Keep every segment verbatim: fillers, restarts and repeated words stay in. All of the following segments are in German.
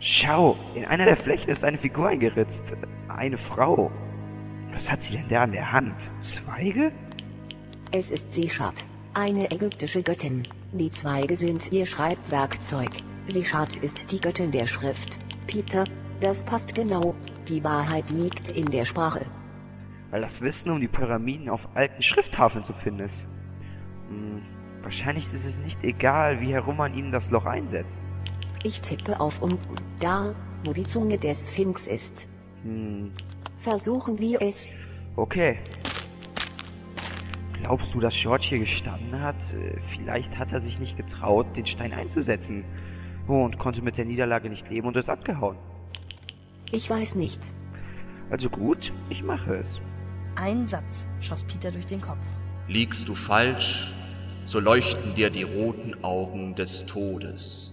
Schau, in einer der Flächen ist eine Figur eingeritzt. Eine Frau. Was hat sie denn da an der Hand? Zweige? Es ist Seshat, eine ägyptische Göttin. Die Zweige sind ihr Schreibwerkzeug. Seshat ist die Göttin der Schrift. Peter, das passt genau. Die Wahrheit liegt in der Sprache. Weil das Wissen um die Pyramiden auf alten Schrifttafeln zu finden ist. Hm, wahrscheinlich ist es nicht egal, wie herum man ihnen das Loch einsetzt. Ich tippe auf unten, da, wo die Zunge des Sphinx ist. Hm. Versuchen wir es. Okay. Glaubst du, dass George hier gestanden hat? Vielleicht hat er sich nicht getraut, den Stein einzusetzen. Oh, und konnte mit der Niederlage nicht leben und ist abgehauen. Ich weiß nicht. Also gut, ich mache es. Ein Satz schoss Peter durch den Kopf. Liegst du falsch, so leuchten dir die roten Augen des Todes.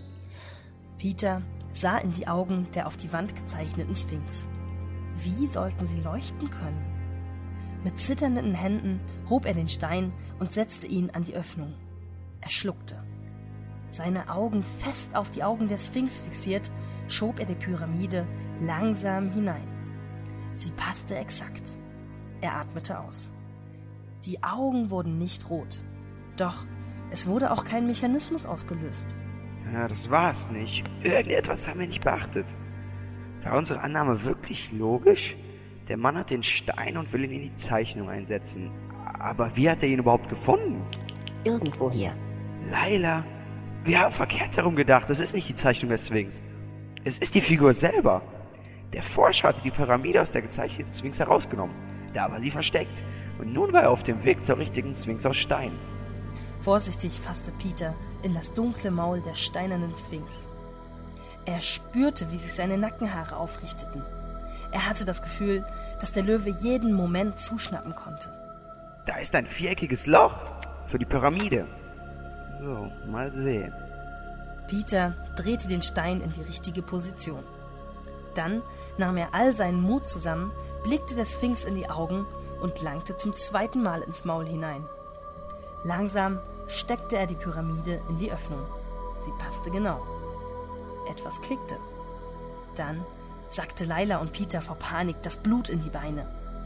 Peter sah in die Augen der auf die Wand gezeichneten Sphinx. Wie sollten sie leuchten können? Mit zitternden Händen hob er den Stein und setzte ihn an die Öffnung. Er schluckte. Seine Augen fest auf die Augen der Sphinx fixiert, schob er die Pyramide langsam hinein. Sie passte exakt. Er atmete aus. Die Augen wurden nicht rot. Doch es wurde auch kein Mechanismus ausgelöst. Ja, das war's nicht. Irgendetwas haben wir nicht beachtet. War unsere Annahme wirklich logisch? Der Mann hat den Stein und will ihn in die Zeichnung einsetzen. Aber wie hat er ihn überhaupt gefunden? Irgendwo hier. Laila, wir haben verkehrt herum gedacht. Das ist nicht die Zeichnung der Sphinx. Es ist die Figur selber. Der Forscher hatte die Pyramide aus der gezeichneten Sphinx herausgenommen. Da war sie versteckt. Und nun war er auf dem Weg zur richtigen Sphinx aus Stein. Vorsichtig fasste Peter in das dunkle Maul der steinernen Sphinx. Er spürte, wie sich seine Nackenhaare aufrichteten. Er hatte das Gefühl, dass der Löwe jeden Moment zuschnappen konnte. Da ist ein viereckiges Loch für die Pyramide. So, mal sehen. Peter drehte den Stein in die richtige Position. Dann nahm er all seinen Mut zusammen, blickte der Sphinx in die Augen und langte zum zweiten Mal ins Maul hinein. Langsam steckte er die Pyramide in die Öffnung. Sie passte genau. Etwas klickte. Dann sackte Laila und Peter vor Panik das Blut in die Beine.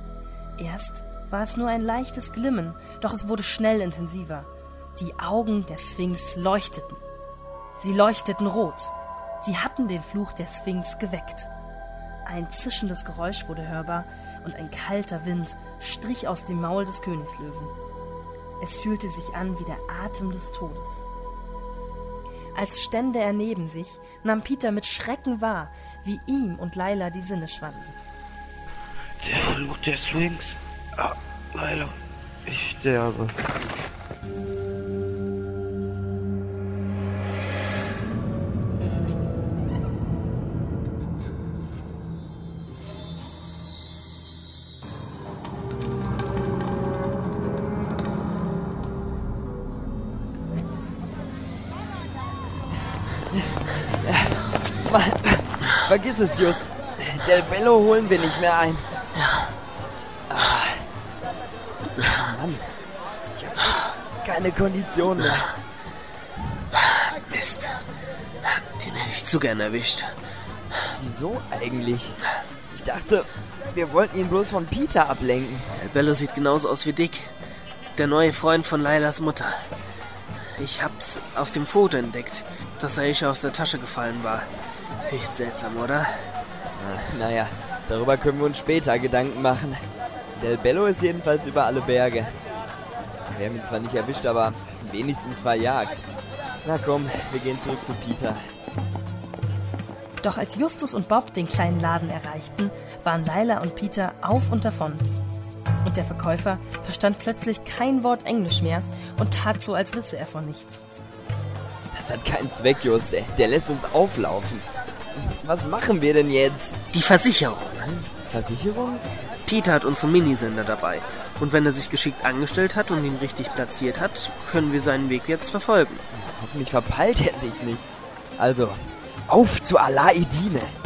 Erst war es nur ein leichtes Glimmen, doch es wurde schnell intensiver. Die Augen der Sphinx leuchteten. Sie leuchteten rot. Sie hatten den Fluch der Sphinx geweckt. Ein zischendes Geräusch wurde hörbar und ein kalter Wind strich aus dem Maul des Königslöwen. Es fühlte sich an wie der Atem des Todes. Als stände er neben sich, nahm Peter mit Schrecken wahr, wie ihm und Laila die Sinne schwanden. Der Fluch der Sphinx. Ah, Laila, ich sterbe. Mann, vergiss es, Just. Del Bello holen wir nicht mehr ein. Ja. Ah. Mann, ich hab keine Kondition mehr. Mist. Den hätte ich zu gern erwischt. Wieso eigentlich? Ich dachte, wir wollten ihn bloß von Peter ablenken. Del Bello sieht genauso aus wie Dick. Der neue Freund von Lailas Mutter. Ich hab's auf dem Foto entdeckt, dass Aisha aus der Tasche gefallen war. Höchst seltsam, oder? Na, naja, darüber können wir uns später Gedanken machen. Del Bello ist jedenfalls über alle Berge. Wir haben ihn zwar nicht erwischt, aber wenigstens verjagt. Na komm, wir gehen zurück zu Peter. Doch als Justus und Bob den kleinen Laden erreichten, waren Laila und Peter auf und davon. Und der Verkäufer verstand plötzlich kein Wort Englisch mehr und tat so, als wisse er von nichts. Das hat keinen Zweck, Just. Der lässt uns auflaufen. Was machen wir denn jetzt? Die Versicherung. Versicherung? Peter hat unseren Minisender dabei. Und wenn er sich geschickt angestellt hat und ihn richtig platziert hat, können wir seinen Weg jetzt verfolgen. Hoffentlich verpeilt er sich nicht. Also, auf zu Alaeddine.